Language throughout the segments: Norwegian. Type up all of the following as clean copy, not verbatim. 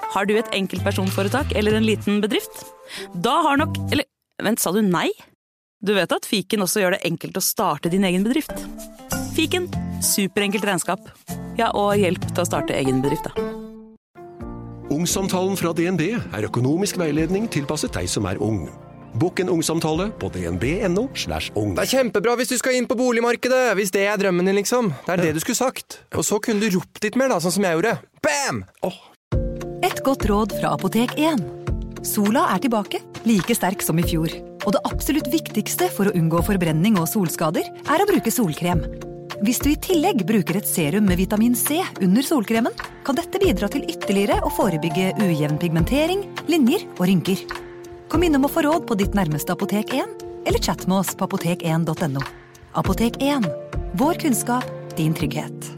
Har du et enkeltpersonforetak eller en liten bedrift? Da har nok... Eller, vent, sa du nei? Du vet at Fiken også gjør det enkelt å starte din egen bedrift. Fiken, superenkelt regnskap. Ja, og hjelp til å starte egen bedrift, da. Ungsamtalen fra DNB er økonomisk veiledning tilpasset deg som er ung. Bokk en ungsamtale på dnb.no/ung. Det er kjempebra hvis du skal inn på boligmarkedet, hvis det er drømmen din, liksom. Det er det du skulle sagt. Og så kunne du ropt litt mer, da, sånn som jeg gjorde. Bam! Et godt råd fra Apotek 1. Sola er tilbake, like sterk som i fjor. Og det absolutt viktigste for å unngå forbrenning og solskader er å bruke solkrem. Hvis du i tillegg bruker et serum med vitamin C under solkremen, kan dette bidra til ytterligere å forebygge ujevn pigmentering, linjer og rynker. Kom innom å få råd på ditt nærmeste Apotek 1, eller chat med oss på apotek1.no. Apotek 1. Vår kunnskap, din trygghet.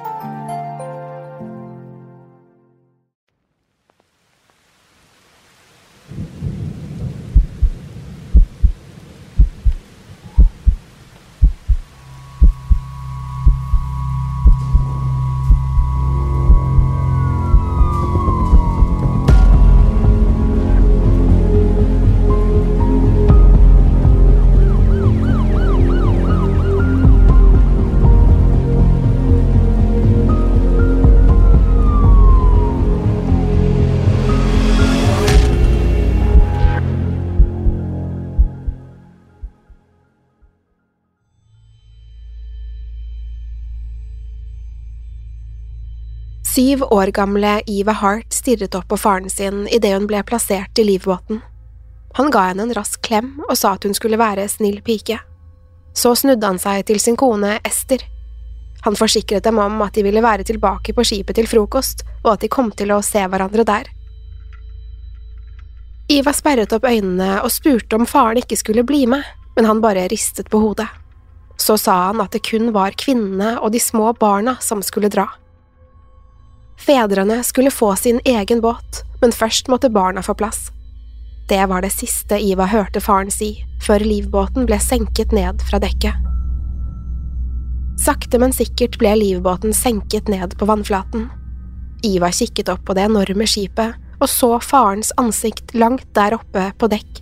Syv år gamle Eva Hart stirret opp på faren sin i det hun ble plassert i livbåten. Han ga henne en rask klem og sa at hun skulle være snill pike. Så snudde han seg til sin kone Esther. Han forsikret dem om at de ville være tilbake på skipet til frokost, og at de kom til å se hverandre der. Eva sperret opp øynene og spurte om faren ikke skulle bli med, men han bare ristet på hodet. Så sa han at det kun var kvinnene og de små barna som skulle dra. Fedrene skulle få sin egen båt, men først måtte barna få plass. Det var det siste Eva hørte faren si, før livbåten ble senket ned fra dekket. Sakte, men sikkert ble livbåten senket ned på vannflaten. Eva kikket opp på det enorme skipet, og så farens ansikt langt der oppe på dekk.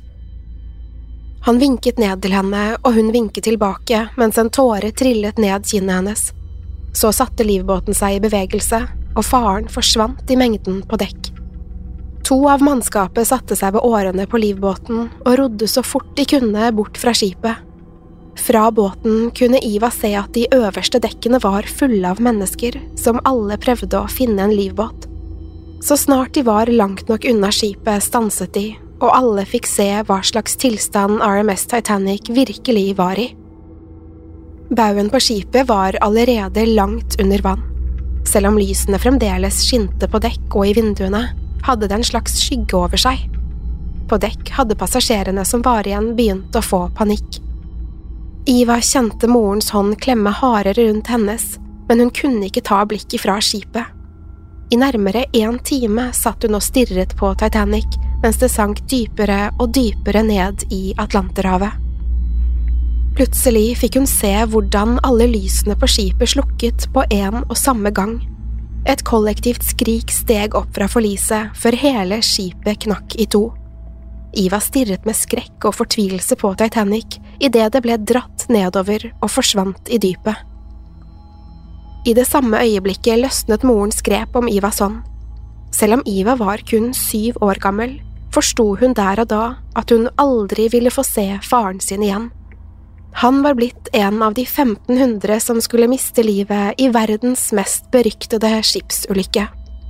Han vinket ned til henne, og hun vinket tilbake mens en tåre trillet ned kinnet hennes. Så satte livbåten seg i bevegelse, og faren forsvant i mengden på dekk. 2 av mannskapet satte seg ved årene på livbåten og rodde så fort de kunne bort fra skipet. Fra båten kunne Eva se at de øverste dekkene var fulle av mennesker som alle prøvde å finne en livbåt. Så snart de var langt nok unna skipet stanset de, og alle fikk se hva slags tilstand RMS Titanic virkelig var i. Bauen på skipet var allerede langt under vann. Selv om lysene fremdeles skinte på dekk og i vinduene, hadde det en slags skygge over seg. På dekk hadde passasjerene som var igjen begynt å få panikk. Eva kjente morens hånd klemme hardere rundt hennes, men hun kunne ikke ta blikket fra skipet. I nærmere 1 time satt hun og stirret på Titanic, mens det sank dypere og dypere ned i Atlanterhavet. Plutselig fikk hun se hvordan alle lysene på skipet slukket på en og samme gang. Et kollektivt skrik steg opp fra forliset før hele skipet knakk i 2. Eva stirret med skrekk og fortvilelse på Titanic i det ble dratt nedover og forsvant i dypet. I det samme øyeblikket løsnet morens grep om Evas hånd. Selv om Eva var kun 7 år gammel, forsto hun der og da at hun aldri ville få se faren sin igjen. Han var blitt en av de 1500 som skulle miste livet i verdens mest beryktede skipsulykke.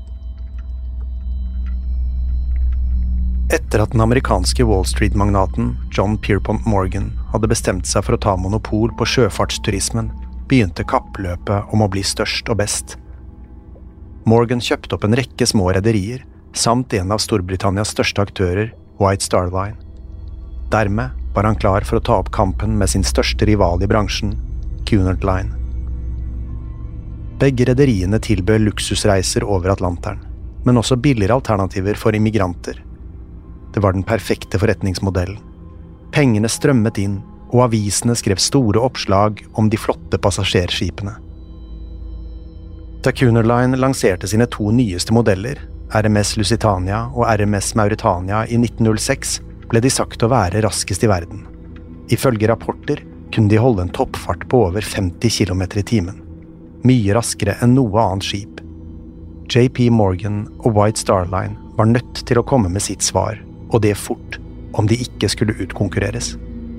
Etter at den amerikanske Wall Street-magnaten John Pierpont Morgan hadde bestemt seg for å ta monopol på sjøfartsturismen, begynte kappløpet om å bli størst og best. Morgan kjøpte opp en rekke små rederier, samt en av Storbritannias største aktører, White Star Line. Dermed var han klar for å ta opp kampen med sin største rival i bransjen, Cunard Line. Begge rederiene tilbød luksusreiser over Atlanteren, men også billigere alternativer for immigranter. Det var den perfekte forretningsmodellen. Pengene strømmet inn, og avisene skrev store oppslag om de flotte passasjerskipene. Da Cunard Line lanserte sine 2 nyeste modeller, RMS Lusitania og RMS Mauretania i 1906 ble de sagt å være raskest i verden. Ifølge rapporter kunne de holde en toppfart på over 50 km i timen. Mye raskere enn noe annet skip. JP Morgan og White Star Line var nødt til å komme med sitt svar, og det fort, om de ikke skulle utkonkurreres.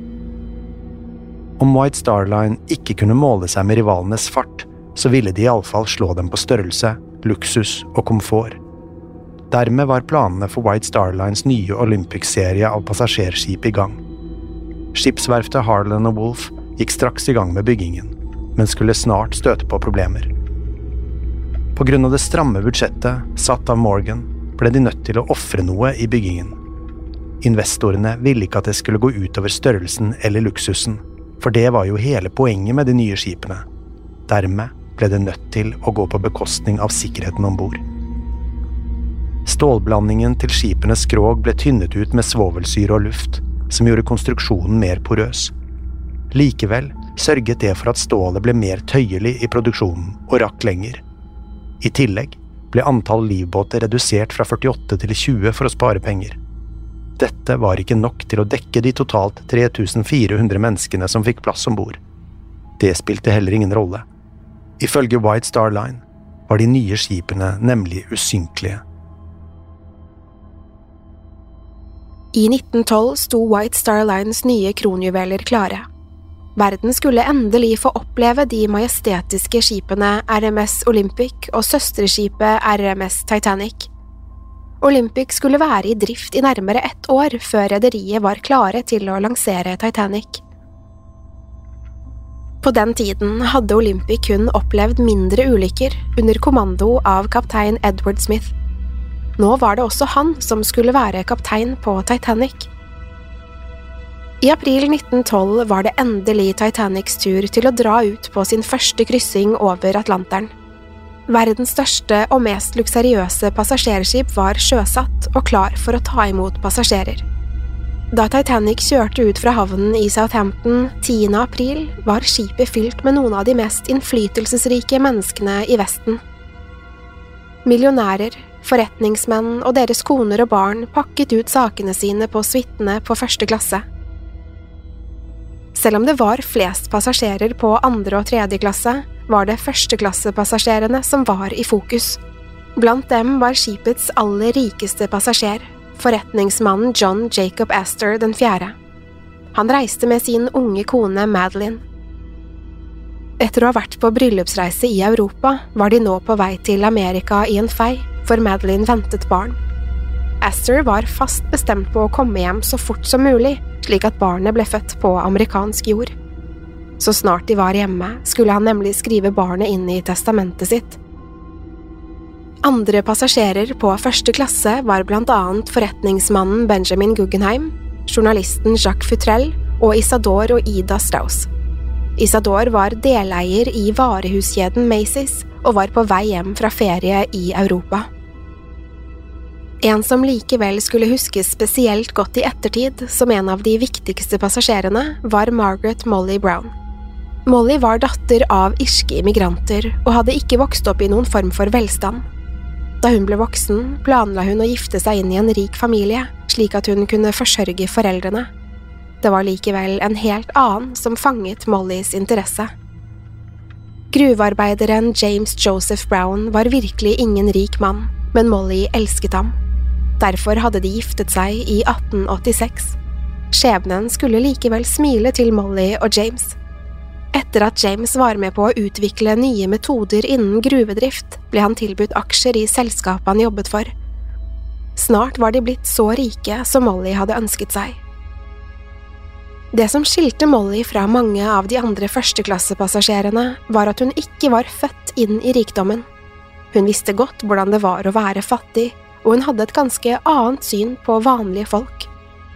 Om White Star Line ikke kunne måle seg med rivalenes fart, så ville de i alle fall slå dem på størrelse, luksus og komfort. Dermed var planene for White Star Lines nye Olympic-serie av passasjerskip i gang. Skipsverftet Harland og Wolff gikk straks i gang med byggingen, men skulle snart støte på problemer. På grunn av det stramme budsjettet satt av Morgan, ble de nødt til å offre noe i byggingen. Investorene ville ikke at det skulle gå utover størrelsen eller luksusen, for det var jo hele poenget med de nye skipene. Dermed ble det nødt til å gå på bekostning av sikkerheten ombord. Stålblandingen til skipenes skrog ble tynnet ut med svovelsyre og luft, som gjorde konstruksjonen mer porøs. Likevel sørget det for at stålet ble mer tøyelig i produksjonen og rakk lenger. I tillegg ble antall livbåter redusert fra 48 til 20 for å spare penger. Dette var ikke nok til å dekke de totalt 3400 menneskene som fikk plass ombord. Det spilte heller ingen rolle. Ifølge White Star Line var de nye skipene nemlig usynkelige. I 1912 sto White Star Lines nye kronjuveler klare. Verden skulle endelig få oppleve de majestetiske skipene RMS Olympic og søsterskipet RMS Titanic. Olympic skulle være i drift i nærmere 1 år før rederiet var klare til å lansere Titanic. På den tiden hadde Olympic kun opplevd mindre ulykker under kommando av kaptein Edward Smith. Nå var det også han som skulle være kaptein på Titanic. I april 1912 var det endelig Titanics tur til å dra ut på sin første kryssing over Atlanteren. Verdens største og mest luksuriøse passasjerskip var sjøsatt og klar for å ta imot passasjerer. Da Titanic kjørte ut fra havnen i Southampton 10. april, var skipet fylt med noen av de mest innflytelsesrike menneskene i Vesten. Millionærer, forretningsmenn og deres koner og barn pakket ut sakene sine på suitene på første klasse. Selv om det var flest passasjerer på 2. og 3. klasse, var det førsteklassepassasjerene som var i fokus. Blant dem var skipets aller rikeste passasjer, forretningsmannen John Jacob Astor den 4. Han reiste med sin unge kone Madeline. Etter å ha vært på bryllupsreise i Europa, var de nå på vei til Amerika i en fei, for Madeline ventet barn. Astor var fast bestemt på å komme hjem så fort som mulig, slik at barnet ble født på amerikansk jord. Så snart de var hjemme, skulle han nemlig skrive barnet inn i testamentet sitt. Andre passasjerer på første klasse var blant annet forretningsmannen Benjamin Guggenheim, journalisten Jacques Futrell og Isadore og Ida Strauss. Isadore var deleier i varehuskjeden Macy's og var på vei hjem fra ferie i Europa. En som likevel skulle huskes spesielt godt i ettertid som en av de viktigste passasjerene, var Margaret Molly Brown. Molly var datter av irske immigranter og hadde ikke vokst opp i noen form for velstand. Da hun ble voksen, planla hun å gifte seg inn i en rik familie, slik at hun kunne forsørge foreldrene. Det var likevel en helt annen som fanget Mollys interesse. Gruvearbeideren James Joseph Brown var virkelig ingen rik mann, men Molly elsket ham. Derfor hadde de giftet seg i 1886. Skjebnen skulle likevel smile til Molly og James. Etter at James var med på å utvikle nye metoder innen gruvedrift, ble han tilbudt aksjer i selskapet han jobbet for. Snart var de blitt så rike som Molly hadde ønsket seg. Det som skilte Molly fra mange av de andre førsteklassepassasjerene, var at hun ikke var født inn i rikdommen. Hun visste godt hvordan det var å være fattig, og hun hadde et ganske annet syn på vanlige folk.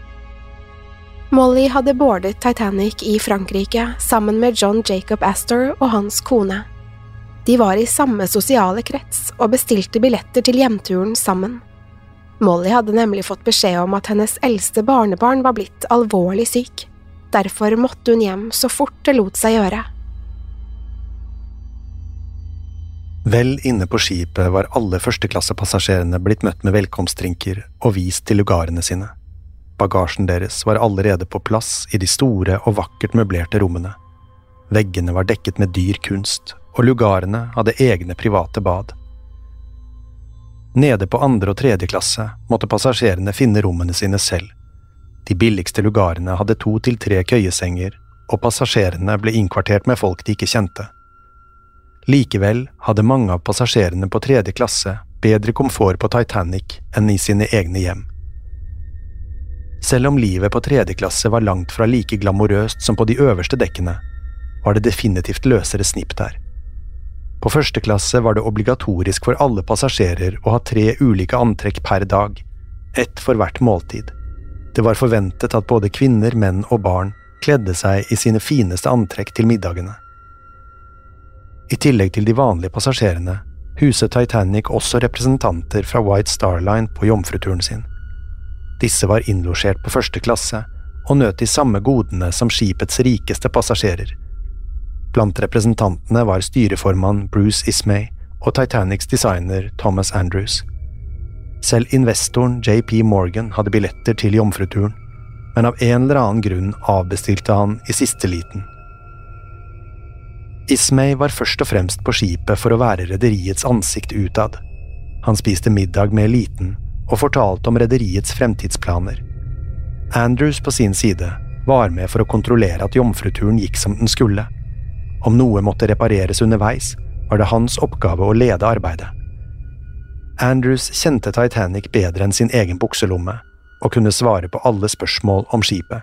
Molly hadde boardet Titanic i Frankrike sammen med John Jacob Astor og hans kone. De var i samme sosiale krets og bestilte billetter til hjemturen sammen. Molly hadde nemlig fått beskjed om at hennes eldste barnebarn var blitt alvorlig syk. Derfor måtte hun hjem så fort det lot seg gjøre. Vel inne på skipet var alle førsteklassepassasjerene blitt møtt med velkomstdrinker og vist til lugarene sine. Bagasjen deres var allerede på plass i de store og vakkert møblerte rommene. Veggene var dekket med dyr kunst, og lugarene hadde egne private bad. Nede på 2. og 3. klasse måtte passasjerene finne rommene sine selv. De billigste lugarene hadde 2 til 3 køyesenger, og passasjerene ble innkvartert med folk de ikke kjente. Likevel hadde mange av passasjerene på 3. klasse bedre komfort på Titanic enn i sine egne hjem. Selv om livet på 3. klasse var langt fra like glamorøst som på de øverste dekkene, var det definitivt løsere snipp der. På 1. klasse var det obligatorisk for alle passasjerer å ha 3 ulike antrekk per dag, ett for hvert måltid. Det var forventet at både kvinner, menn og barn kledde seg i sine fineste antrekk til middagene. I tillegg til de vanlige passasjerene, huset Titanic også representanter fra White Star Line på jomfruturen sin. Disse var innlosjert på 1. klasse og nøt de samme godene som skipets rikeste passasjerer. Blant representantene var styreformann Bruce Ismay og Titanics designer Thomas Andrews. Selv investoren J.P. Morgan hadde billetter til jomfruturen, men av en eller annen grunn avbestilte han i siste liten. Ismay var først og fremst på skipet for å være rederiets ansikt utad. Han spiste middag med eliten og fortalte om rederiets fremtidsplaner. Andrews på sin side var med for å kontrollere at jomfruturen gikk som den skulle. Om noe måtte repareres underveis, var det hans oppgave å lede arbeidet. Andrews kjente Titanic bedre enn sin egen bukselomme, og kunne svare på alle spørsmål om skipet.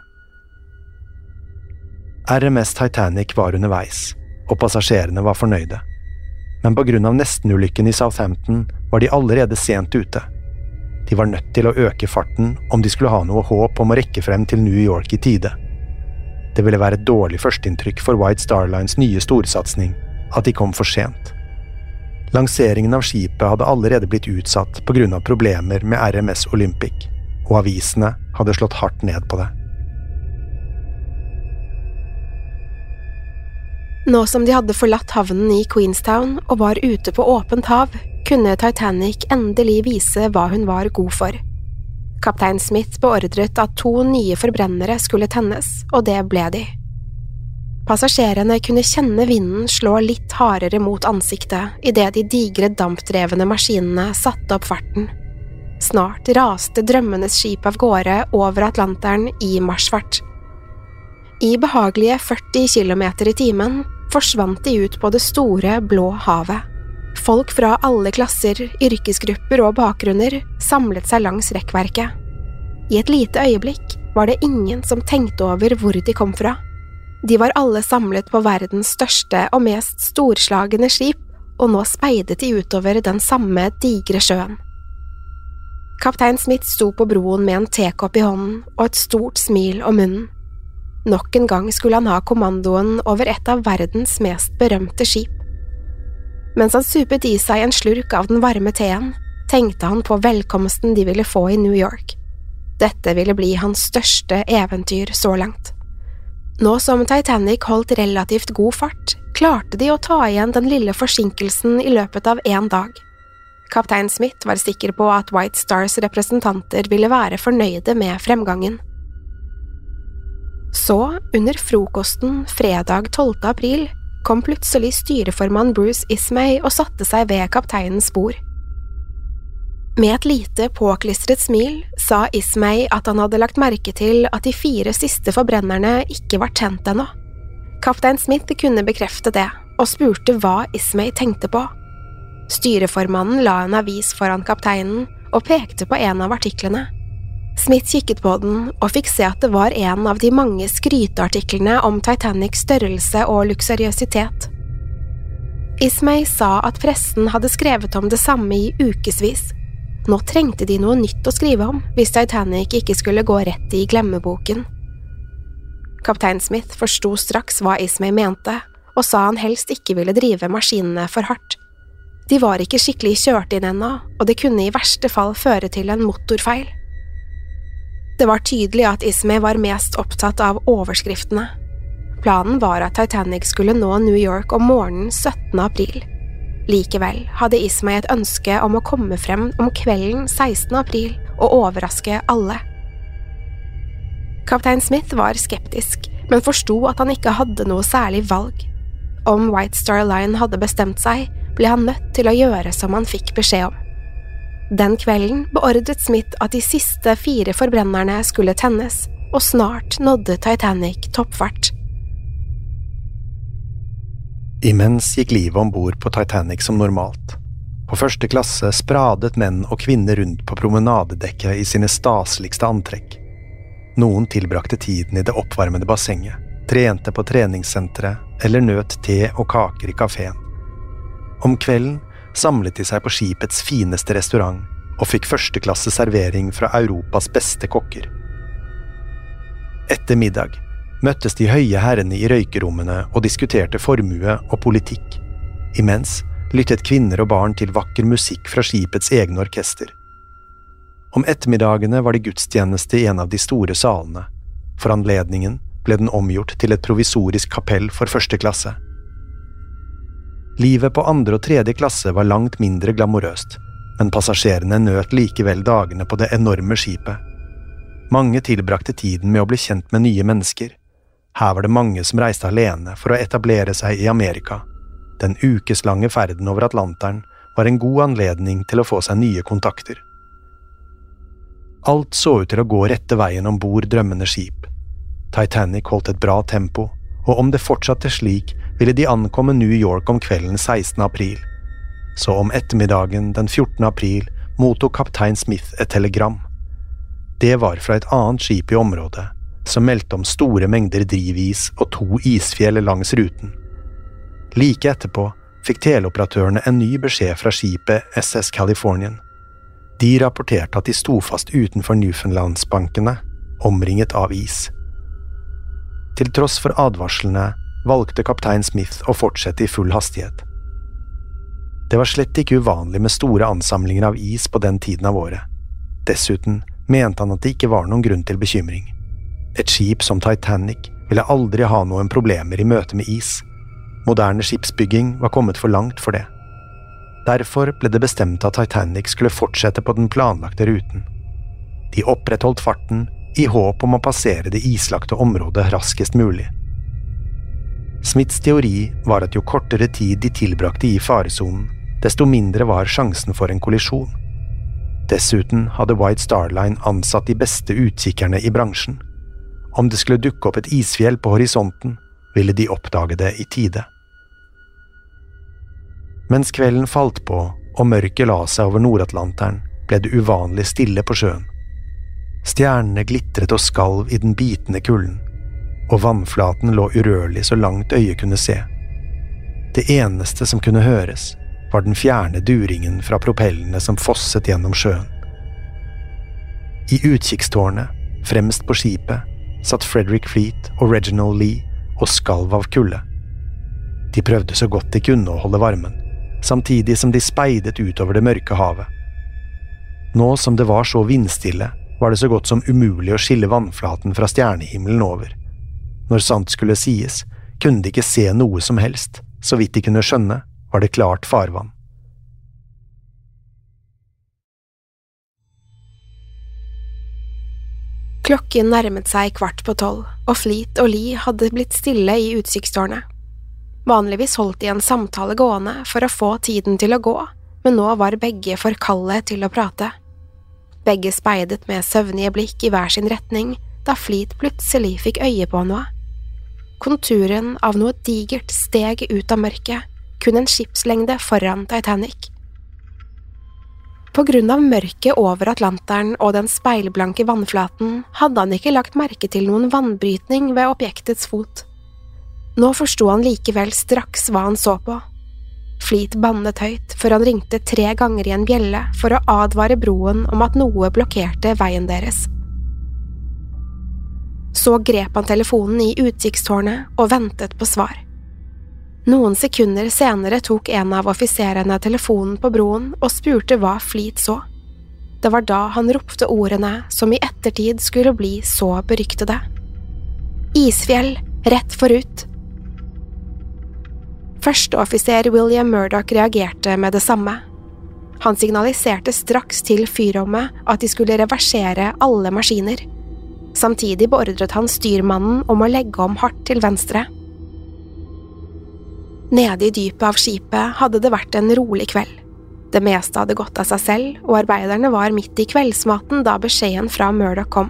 RMS Titanic var underveis, og passasjerene var fornøyde. Men på grunn av nestenulykken i Southampton var de allerede sent ute. De var nødt til å øke farten om de skulle ha noe håp om å rekke frem til New York i tide. Det ville være et dårlig førsteinntrykk for White Star Lines nye storsatsning at de kom for sent. Lanseringen av skipet hadde allerede blitt utsatt på grunn av problemer med RMS Olympic, og avisene hadde slått hardt ned på det. Nå som de hadde forlatt havnen i Queenstown og var ute på åpent hav, kunne Titanic endelig vise hva hun var god for. Kaptein Smith beordret at 2 nye forbrennere skulle tennes, og det ble de. Passasjerene kunne kjenne vinden slå litt hardere mot ansiktet i det de digre dampdrevne maskinene satte opp farten. Snart raste drømmenes skip av gårde over Atlanteren i marsfart. I behagelige 40 kilometer i timen forsvant de ut på det store, blå havet. Folk fra alle klasser, yrkesgrupper og bakgrunner samlet seg langs rekkverket. I et lite øyeblikk var det ingen som tenkte over hvor de kom fra. De var alle samlet på verdens største og mest storslagne skip, og nå speidet de utover den samme digre sjøen. Kaptein Smith sto på broen med en tekopp i hånden og et stort smil om munnen. Nok en gang skulle han ha kommandoen over et av verdens mest berømte skip. Mens han supet i seg en slurk av den varme teen, tenkte han på velkomsten de ville få i New York. Dette ville bli hans største eventyr så langt. Nå som Titanic holdt relativt god fart, klarte de å ta igjen den lille forsinkelsen i løpet av 1 dag. Kaptein Smith var sikker på at White Stars representanter ville være fornøyde med fremgangen. Så, under frokosten fredag 12. april, kom plutselig styreformann Bruce Ismay og satte seg ved kapteinens bord. Med et lite påklistret smil sa Ismay at han hadde lagt merke til at de 4 siste forbrennerne ikke var tent ennå. Kaptein Smith kunne bekrefte det, og spurte hva Ismay tenkte på. Styreformannen la en avis foran kapteinen og pekte på en av artiklene. Smith kikket på den og fikk se at det var en av de mange skryteartiklene om Titanics størrelse og luksuriøsitet. Ismay sa at pressen hadde skrevet om det samme i ukesvis. Nå trengte de noe nytt å skrive om hvis Titanic ikke skulle gå rett i glemmeboken. Kaptein Smith forsto straks hva Ismay mente, og sa han helst ikke ville drive maskinene for hardt. De var ikke skikkelig kjørt inn ennå, og det kunne i verste fall føre til en motorfeil. Det var tydelig at Ismay var mest opptatt av overskriftene. Planen var at Titanic skulle nå New York om morgenen 17. april. Likevel hadde Ismay et ønske om å komme frem om kvelden 16. april og overraske alle. Kaptein Smith var skeptisk, men forstod at han ikke hadde noe særlig valg. Om White Star Line hadde bestemt seg, ble han nødt til å gjøre som han fikk beskjed om. Den kvelden beordret Smith at de siste 4 forbrennerne skulle tennes, og snart nådde Titanic toppfart. Imens gikk livet ombord på Titanic som normalt. På første klasse spradet menn og kvinner rundt på promenadedekket i sine staseligste antrekk. Noen tilbrakte tiden i det oppvarmede bassenget, trente på treningssenteret eller nøt te og kaker i kaféen. Om kvelden samlet de seg på skipets fineste restaurant og fikk førsteklasse servering fra Europas beste kokker. Etter middag møttes de høye herrene i røykerommene og diskuterte formue og politikk. Imens lyttet kvinner og barn til vakker musikk fra skipets egne orkester. Om ettermiddagene var det gudstjeneste i en av de store salene. For anledningen ble den omgjort til et provisorisk kapell for første klasse. Livet på andre og tredje klasse var langt mindre glamorøst, men passasjerene nøt likevel dagene på det enorme skipet. Mange tilbrakte tiden med å bli kjent med nye mennesker. Her var det mange som reiste alene for å etablere seg i Amerika. Den ukeslange ferden over Atlanteren var en god anledning til å få seg nye kontakter. Alt så ut til å gå rette veien ombord drømmende skip. Titanic holdt et bra tempo, og om det fortsatte slik, ville de ankomme New York om kvelden 16. april. Så om ettermiddagen den 14. april mottok kaptein Smith et telegram. Det var fra et annet skip i området, som meldte om store mengder drivis og 2 isfjell langs ruten. Like etterpå fikk teleoperatørene en ny beskjed fra skipet SS Californian. De rapporterte at de sto fast utenfor Newfoundlandsbankene, omringet av is. Til tross for advarslene valgte kaptein Smith å fortsette i full hastighet. Det var slett ikke uvanlig med store ansamlinger av is på den tiden av året. Dessuten mente han at det ikke var noen grunn til bekymring. Et skip som Titanic ville aldri ha noen problemer i møte med is. Moderne skipsbygging var kommet for langt for det. Derfor ble det bestemt at Titanic skulle fortsette på den planlagte ruten. De opprettholdt farten i håp om å passere det islagte området raskest mulig. Smiths teori var at jo kortere tid de tilbrakte i faresonen, desto mindre var sjansen for en kollisjon. Dessuten hadde White Star Line ansatt de beste utkikkerne i bransjen. Om det skulle dukke opp et isfjell på horisonten, ville de oppdage det i tide. Mens kvelden falt på og mørket la seg over Nordatlanteren, ble det uvanlig stille på sjøen. Stjernene glitret og skalv i den bitende kulden, og vannflaten lå urørlig så langt øyet kunne se. Det eneste som kunne høres, var den fjerne duringen fra propellene som fosset gjennom sjøen. I utkikkstårnet, fremst på skipet, satt Frederick Fleet og Reginald Lee og skalv av kulde. De prøvde så godt de kunne å holde varmen, samtidig som de speidet utover det mørke havet. Nå som det var så vindstille, var det så godt som umulig å skille vannflaten fra stjernehimmelen over. Når sant skulle sies, kunne de ikke se noe som helst. Så vidt de kunne skjønne, var det klart farvann. Klokken nærmet seg 11:15, og Fleet og Lee hadde blitt stille i utkikkstårnet. Vanligvis holdt de en samtale gående for å få tiden til å gå, men nå var begge for kalde til å prate. Begge speidet med søvnige blikk i hver sin retning, da Fleet plutselig fikk øye på noe. Konturen av noe digert steg ut av mørket, kun en skipslengde foran Titanic. På grunn av mørket over Atlanteren og den speilblanke vannflaten hadde han ikke lagt merke til noen vannbrytning ved objektets fot. Nå forstod han likevel straks hva han så på. Fleet bannet høyt før han ringte 3 ganger i en bjelle for å advare broen om at noe blokkerte veien deres. Så grep han telefonen i utkikkstårnet og ventet på svar. Noen sekunder senere tok en av offiserene telefonen på broen og spurte hva Fleet så. Det var da han ropte ordene som i ettertid skulle bli så beryktede. Isfjell, rett forut. Førsteoffiser William Murdoch reagerte med det samme. Han signaliserte straks til fyrrommet at de skulle reversere alle maskiner. Samtidig beordret han styrmannen om å legge om hardt til venstre. Nede i dypet av skipet hadde det vært en rolig kveld. Det meste hadde gått av seg selv, og arbeiderne var midt i kveldsmaten da beskjeden fra Murdoch kom.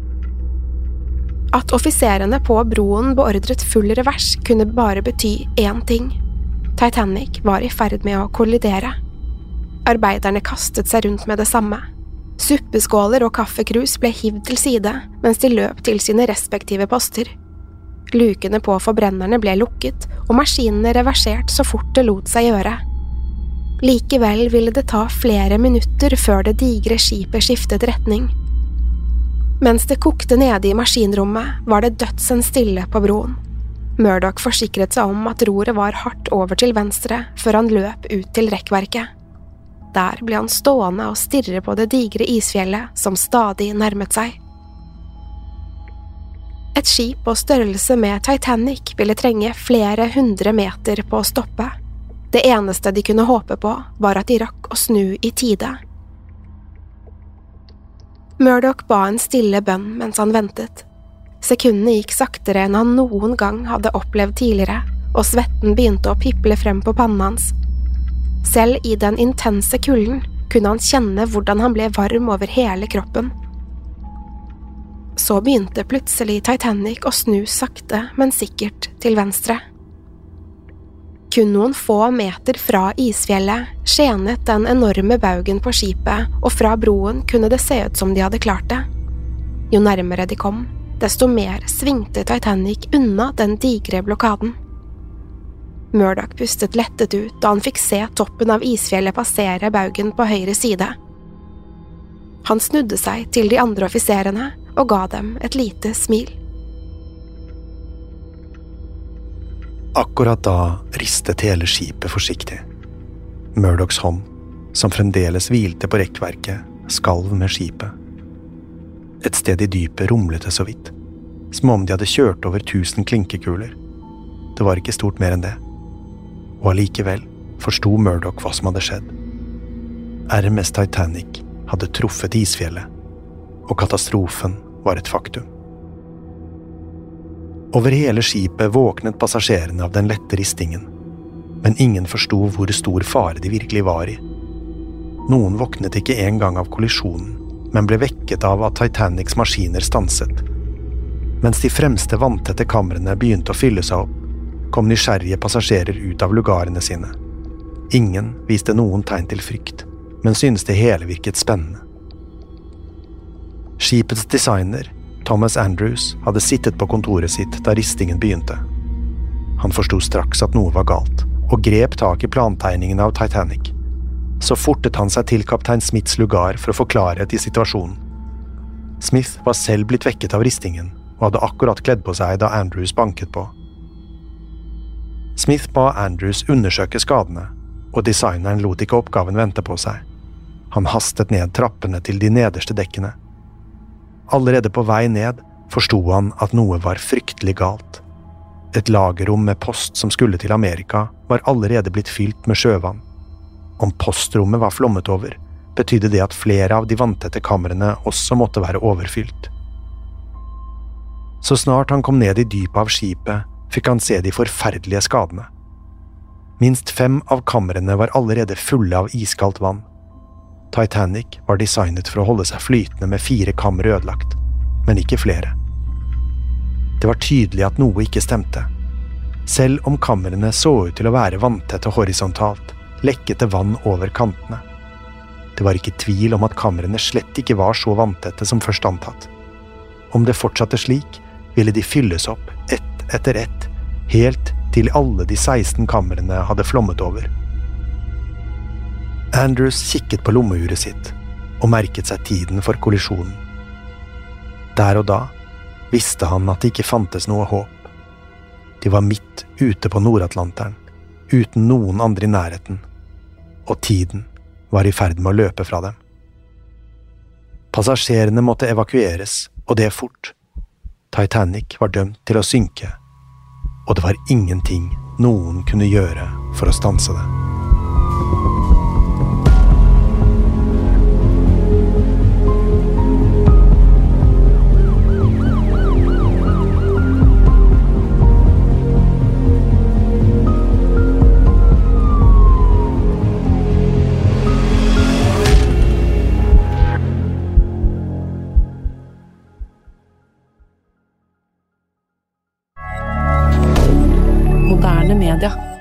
At offiserene på broen beordret full revers kunne bare bety én ting. Titanic var i ferd med å kollidere. Arbeiderne kastet seg rundt med det samme. Suppeskåler og kaffekrus ble hivd til side, mens de løp til sine respektive poster. Lukene på forbrennerne ble lukket, og maskinene reversert så fort det lot seg gjøre. Likevel ville det ta flere minutter før det digre skipet skiftet retning. Mens det kokte nede i maskinrommet, var det dødsens stille på broen. Murdoch forsikret seg om at roret var hardt over til venstre før han løp ut til rekkverket. Der ble han stående og stirre på det digre isfjellet som stadig nærmet seg. Et skip på størrelse med Titanic ville trenge flere 100 meter på å stoppe. Det eneste de kunne håpe på var at de rakk å snu i tide. Murdoch ba en stille bønn mens han ventet. Sekundene gikk saktere enn han noen gang hadde opplevd tidligere, og svetten begynte å piple frem på pannen hans. Selv i den intense kulden kunne han kjenne hvordan han ble varm over hele kroppen. Så begynte plutselig Titanic å snu sakte, men sikkert til venstre. Kun noen få meter fra isfjellet skjenet den enorme baugen på skipet, og fra broen kunne det se ut som de hadde klart det. Jo nærmere de kom, desto mer svingte Titanic unna den digre blokaden. Murdoch pustet lettet ut da han fikk se toppen av isfjellet passere baugen på høyre side. Han snudde seg til de andre offiserene og ga dem et lite smil. Akkurat da ristet hele skipet forsiktig. Murdochs hånd, som fremdeles hvilte på rekkverket, skalv med skipet. Et sted i dypet rumlet det så vidt, som om de hadde kjørt over 1000 klinkekuler. Det var ikke stort mer enn det. Og allikevel forsto Murdoch hva som hadde skjedd. RMS Titanic hadde truffet isfjellet, og katastrofen var et faktum. Over hele skipet våknet passasjerene av den lette ristingen, men ingen forsto hvor stor fare de virkelig var i. Noen våknet ikke engang av kollisjonen, men ble vekket av at Titanics maskiner stanset. Mens de fremste vanntette kamrene begynte å fylle seg opp, kom nysgjerrige passasjerer ut av lugarene sine. Ingen viste noen tegn til frykt, men syntes det hele virket spennende. Skipets designer, Thomas Andrews, hadde sittet på kontoret sitt da ristingen begynte. Han forsto straks at noe var galt, og grep tak i plantegningen av Titanic. Så fortet han seg til kaptein Smiths lugar for å få klarhet i situasjonen. Smith var selv blitt vekket av ristingen, og hadde akkurat kledd på seg da Andrews banket på. Smith ba Andrews undersøke skadene, og designeren lot ikke oppgaven vente på seg. Han hastet ned trappene til de nederste dekkene. Allerede på vei ned forsto han at noe var fryktelig galt. Et lagerrom med post som skulle til Amerika var allerede blitt fylt med sjøvann. Om postrommet var flommet over, betydde det at flere av de vanntette kamrene også måtte være overfylt. Så snart han kom ned i dypet av skipet, fikk han se de forferdelige skadene. Minst 5 av kamrene var allerede fulle av iskaldt vann. Titanic var designet for å holde seg flytende med 4 kammer ødelagt, men ikke flere. Det var tydelig at noe ikke stemte. Selv om kamrene så ut til å være vanntette horisontalt, lekket det vann over kantene. Det var ikke tvil om at kamrene slett ikke var så vanntette som først antatt. Om det fortsatte slik, ville de fylles opp ett etter ett, helt til alle de 16 kamrene hadde flommet over. Andrews kikket på lommeuret sitt og merket seg tiden for kollisjonen. Der og da visste han at det ikke fantes noe håp. De var midt ute på Nordatlanteren, uten noen andre i nærheten, og tiden var i ferd med å løpe fra dem. Passasjerene måtte evakueres, og det fort. Titanic var dømt til å synke, og det var ingenting noen kunne gjøre for å stanse det. Moderne media.